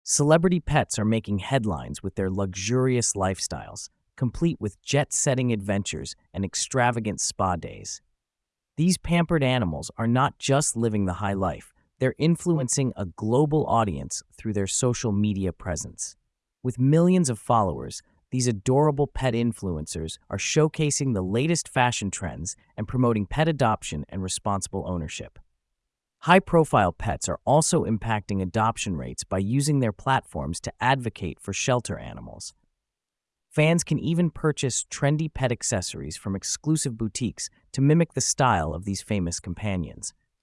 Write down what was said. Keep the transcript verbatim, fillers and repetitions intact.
Celebrity pets are making headlines with their luxurious lifestyles, complete with jet-setting adventures and extravagant spa days. These pampered animals are not just living the high life, they're influencing a global audience through their social media presence. With millions of followers, these adorable pet influencers are showcasing the latest fashion trends and promoting pet adoption and responsible ownership. High-profile pets are also impacting adoption rates by using their platforms to advocate for shelter animals. Fans can even purchase trendy pet accessories from exclusive boutiques to mimic the style of these famous companions.